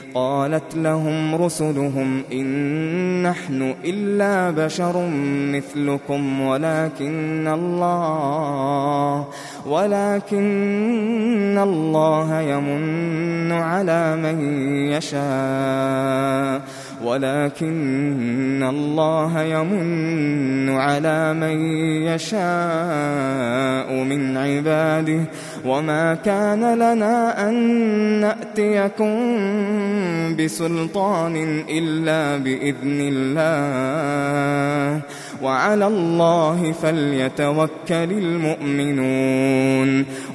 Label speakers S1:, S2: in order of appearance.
S1: قالت لهم رسلهم إن نحن إلا بشر مثلكم ولكن الله يمن على من يشاء من عباده وما كان لنا أن نأتيكم بسلطان إلا بإذن الله وعلى الله فليتوكل المؤمنون